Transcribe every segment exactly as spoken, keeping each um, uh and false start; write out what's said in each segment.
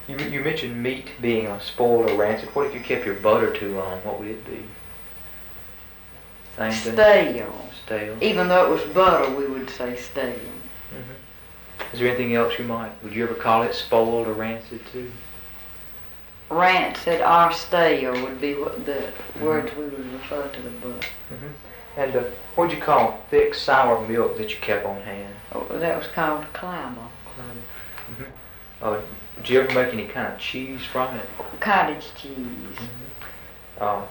You you mentioned meat being uh, spoiled or rancid. What if you kept your butter too long? What would it be? Same thing. Stale. Stale. Even though it was butter, we would say stale. Mm-hmm. Is there anything else you might? Would you ever call it spoiled or rancid too? Rancid or stale would be what the Mm-hmm. words we would refer to the butter. Mm-hmm. And uh, what would you call thick sour milk that you kept on hand? Oh, that was called climber. Mm-hmm. Uh, did you ever make any kind of cheese from it? Cottage cheese. Mm-hmm. Um,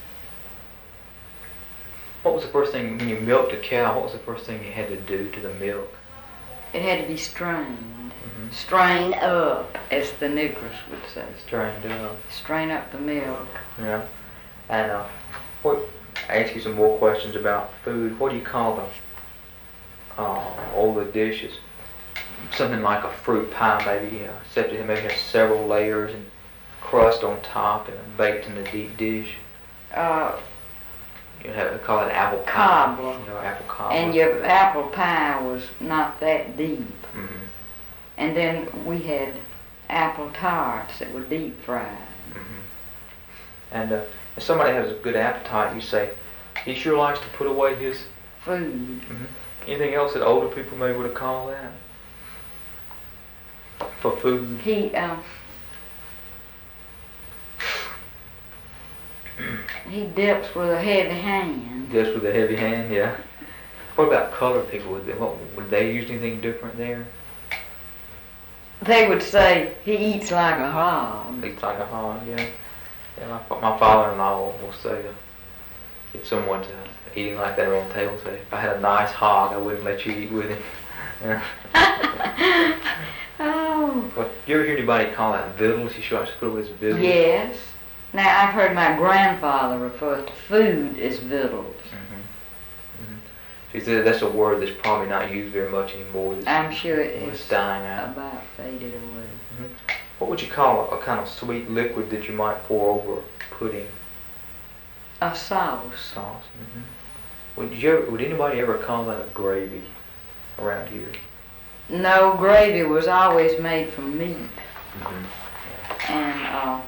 what was the first thing when you milked a cow? What was the first thing you had to do to the milk? It had to be strained. Mm-hmm. Strain up, as the niggers would say. Strained up. Strain up the milk. Yeah. And uh, what? I ask you some more questions about food. What do you call the uh, all the dishes? Something like a fruit pie, maybe, uh, except it maybe has several layers and crust on top and baked in a deep dish. Uh, You have to call it apple pie. Cobbler. You know, apple cobbler. and your apple pie was not that deep. Mm-hmm. And then we had apple tarts that were deep fried. Mm-hmm. And uh, if somebody has a good appetite, you say, he sure likes to put away his Food. Mm-hmm. Anything else that older people maybe would have called that? For food? He, um, he dips with a heavy hand. Just with a heavy hand, yeah. What about colored people? Would they, what, would they use anything different there? They would say he eats like a hog. Eats like a hog, yeah. Yeah, my, my father-in-law will, will say, uh, if someone's uh, eating like that around the table, say, if I had a nice hog, I wouldn't let you eat with him. Yeah. Oh. But do you ever hear anybody call that vittles? You should put away his vittles. Yes. Now I've heard my grandfather refer to food as vittles. Mm-hmm. Mm-hmm. So you said that's a word that's probably not used very much anymore. That's, I'm sure it's it's dying out. about faded away. Mm-hmm. What would you call a, a kind of sweet liquid that you might pour over pudding? A sauce. Sauce. Mm-hmm. Would you ever, would anybody ever call that a gravy around here? No, gravy was always made from meat. Mm-hmm. And uh,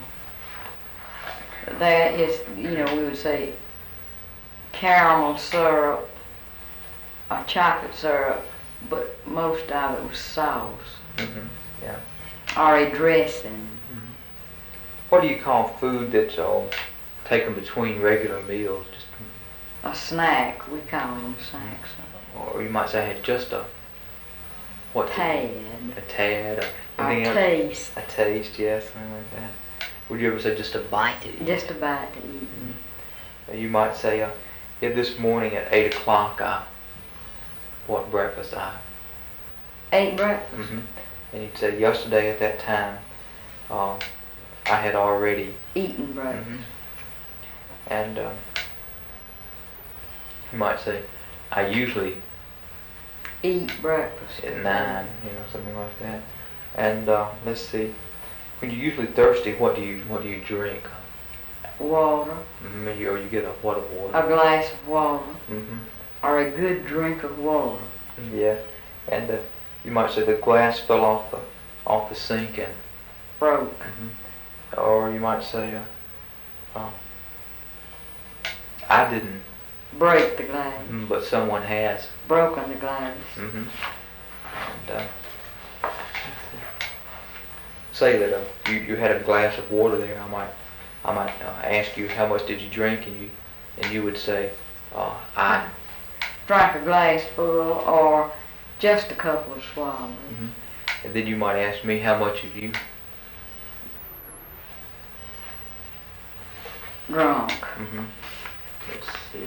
that is, you know, we would say caramel syrup or chocolate syrup, but most of it was sauce Mm-hmm. Yeah. or a dressing. Mm-hmm. What do you call food that's uh, taken between regular meals? Just, A snack, we call them snacks. or you might say had just a what? Tad. A tad. Or Or anything else? taste. A taste, yes, something like that. Would you ever say just a bite to eat? Just a bite to eat. Mm-hmm. You might say, uh, yeah, this morning at eight o'clock, I what breakfast I. Ate breakfast. Mm-hmm. And you'd say yesterday at that time, uh, I had already Eaten breakfast. Mm-hmm. And uh, you might say, I usually Eat breakfast. at nine, you know, something like that. And uh, let's see, when you're usually thirsty, what do you what do you drink? Water. Mm-hmm. You, or you get a what of water? A glass of water. Mm-hmm. Or a good drink of water. Yeah, and uh, you might say the glass fell off the off the sink and Broke. Mm-hmm. Or you might say, uh, uh, I didn't, Break the glass. mm, but someone has. Broken the glass. Mm-hmm. And, uh, say that uh, you, you had a glass of water there. I might I might uh, ask you how much did you drink, and you and you would say, uh, I. Drank a glass full or just a couple of swallows. Mm-hmm. And then you might ask me how much of you. Drunk. Mm-hmm. Let's see.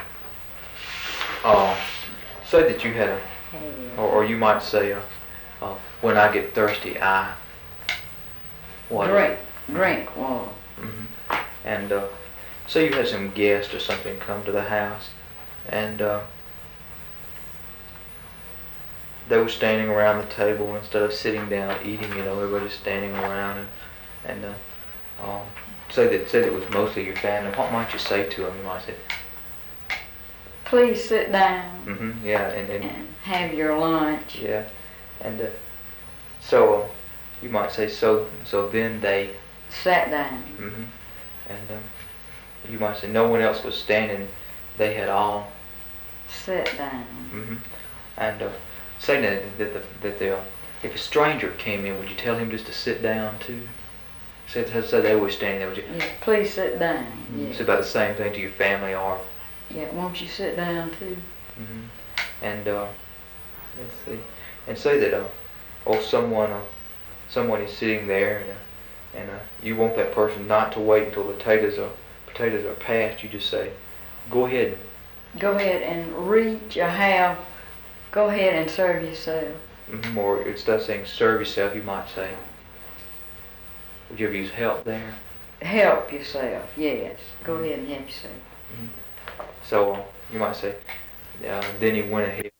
Uh, say that you had a, or, or you might say, uh, uh, when I get thirsty, I. What? Drink. Drink water. Mm-hmm. And uh, say you had some guests or something come to the house, and uh, they were standing around the table instead of sitting down eating. You know, everybody's standing around, and and uh, um, say that say that it was mostly your family. What might you say to them? You might say, Please sit down mm-hmm, yeah, and, and and have your lunch. yeah, and uh, so uh, you might say, so so then they, sat down. hmm and um, you might say, no one else was standing, they had all, Sat down. hmm and uh, say that, that, the, that the, uh, if a stranger came in, would you tell him just to sit down too? Say, say they were standing there, would you? Yeah, please sit down. Yeah. It's about the same thing to your family or, Yeah, won't you sit down too? hmm and uh, let's see, and say that, uh, or someone, uh, someone is sitting there, and uh, and uh, you want that person not to wait until the potatoes are potatoes are passed. You just say, go ahead. Go ahead and reach or have, go ahead and serve yourself. Mm-hmm. Or instead of saying serve yourself, you might say, would you ever use help there? Help yourself, yes. Go Mhm. ahead and help yourself. Mm-hmm. So uh, you might say, uh, then he went ahead.